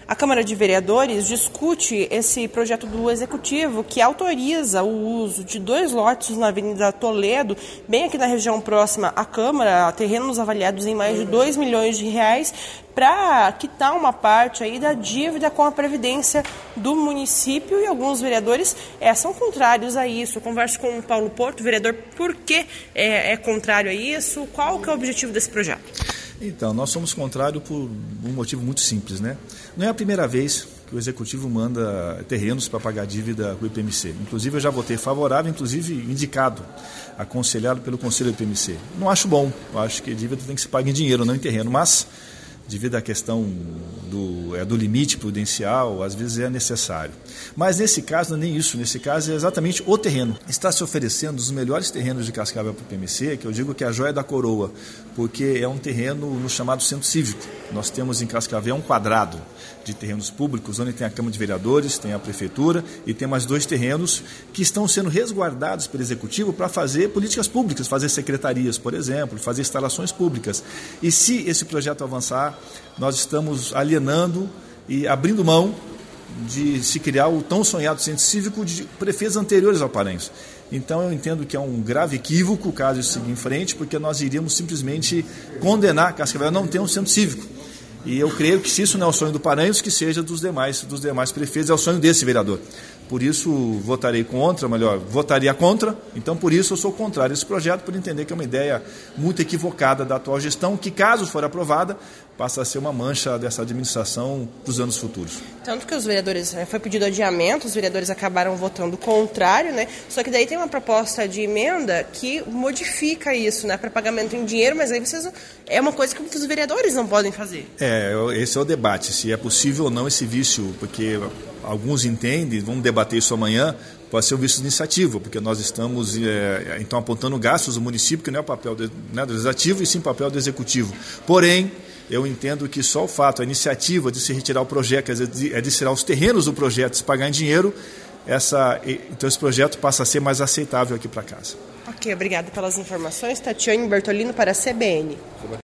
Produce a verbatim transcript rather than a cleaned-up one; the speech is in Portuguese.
A Câmara de Vereadores discute esse projeto do Executivo que autoriza o uso de dois lotes na Avenida Toledo, bem aqui na região próxima à Câmara, terrenos avaliados em mais de dois milhões de reais, para quitar uma parte aí da dívida com a Previdência do município, e alguns vereadores é, são contrários a isso. Eu converso com o Paulo Porto, vereador, por que é, é contrário a isso? Qual que é o objetivo desse projeto? Então, nós somos contrários por um motivo muito simples, né? Não é a primeira vez que o Executivo manda terrenos para pagar dívida com o I P M C. Inclusive, eu já votei favorável, inclusive indicado, aconselhado pelo Conselho do I P M C. Não acho bom, eu acho que dívida tem que se pagar em dinheiro, não em terreno, mas devido à questão do, é, do limite prudencial, às vezes é necessário. Mas nesse caso não é nem isso, nesse caso é exatamente o terreno. Está se oferecendo os melhores terrenos de Cascavel para o I P M C, que eu digo que é a joia da coroa, porque é um terreno no chamado Centro Cívico. Nós temos em Cascavel um quadrado de terrenos públicos, onde tem a Câmara de Vereadores, tem a Prefeitura e tem mais dois terrenos que estão sendo resguardados pelo Executivo para fazer políticas públicas, fazer secretarias, por exemplo, fazer instalações públicas. E se esse projeto avançar, nós estamos alienando e abrindo mão de se criar o tão sonhado Centro Cívico de prefeitos anteriores ao Paranhos. Então eu entendo que é um grave equívoco caso isso siga em frente, porque nós iríamos simplesmente condenar Cascavel a não ter um Centro Cívico. E eu creio que se isso não é o sonho do Paranhos, que seja dos demais, dos demais prefeitos, é o sonho desse vereador. Por isso votarei contra, melhor, votaria contra, então por isso eu sou contrário a esse projeto, por entender que é uma ideia muito equivocada da atual gestão, que caso for aprovada, passa a ser uma mancha dessa administração para os anos futuros. Tanto que os vereadores, né, foi pedido adiamento, os vereadores acabaram votando contrário, né? Só que daí tem uma proposta de emenda que modifica isso, né, para pagamento em dinheiro, mas aí vocês, é uma coisa que os vereadores não podem fazer. É, esse é o debate, se é possível ou não esse vício, porque alguns entendem, vamos debater isso amanhã, pode ser um vício de iniciativa, porque nós estamos é, então apontando gastos do município, que não é o papel do, né, do legislativo, e sim o papel do executivo. Porém, eu entendo que só o fato, a iniciativa de se retirar o projeto, é de, é de tirar os terrenos do projeto, se pagar em dinheiro, essa, então esse projeto passa a ser mais aceitável aqui para casa. Ok, obrigada pelas informações. Tatiane Bertolino para a C B N.